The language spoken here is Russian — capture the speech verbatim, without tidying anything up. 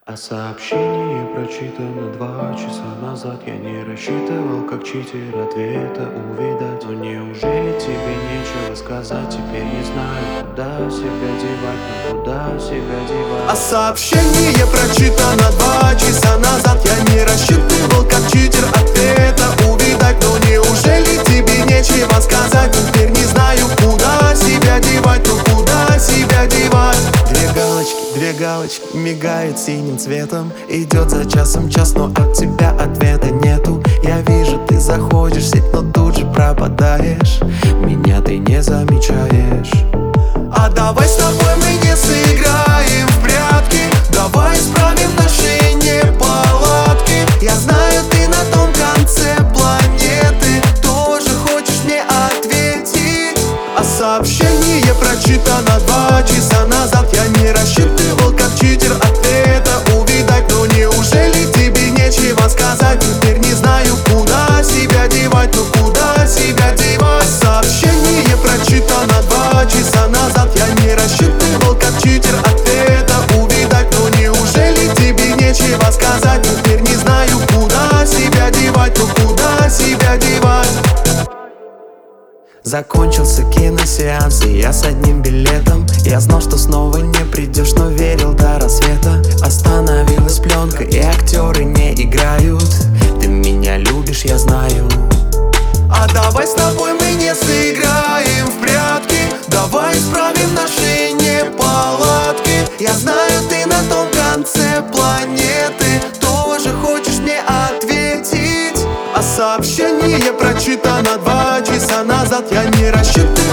А сообщение прочитано два часа назад. Я не рассчитывал, как читер, ответа увидать. Но неужели тебе нечего сказать? Теперь не знаю, куда себя девать, но куда себя девать. А сообщение прочитано два часа назад. Я не рассчитывал, как читер, ответа увидать. Но неужели тебе нечего сказать? Теперь не знаю, куда себя девать, но куда себя девать. Две галочки, две галочки, мигает синим цветом. Идет за часом час, но от тебя ответа нету. Я вижу, ты заходишь в сеть, но тут же пропадаешь. Меня ты не замечаешь. А давай с тобой мы не сыграем в прятки. Давай исправим наши неполадки. Я знаю, ты на том конце планеты тоже хочешь мне ответить. А сообщение прочитано два часа назад. Я не рассчитывал, как читер, ответа увидать. Но неужели тебе нечего сказать? Теперь не знаю, куда себя девать, ну куда себя девать. А сообщение прочитано два часа назад. Я не рассчитывал, как читер, ответа увидать. Но неужели тебе нечего сказать? Теперь не знаю, куда себя девать, ну куда себя девать. Закончился киносеанс, и я с одним билетом. Я знал, что снова не придешь, но верил до рассвета. Остановилась пленка, и актеры не играют. Ты меня любишь, я знаю. А давай с тобой мы не сыграем в прятки. Давай исправим наши неполадки. Я знаю, ты на том конце планеты тоже хочешь мне ответить. А сообщение прочитано два часа назад. Я не рассчитывал,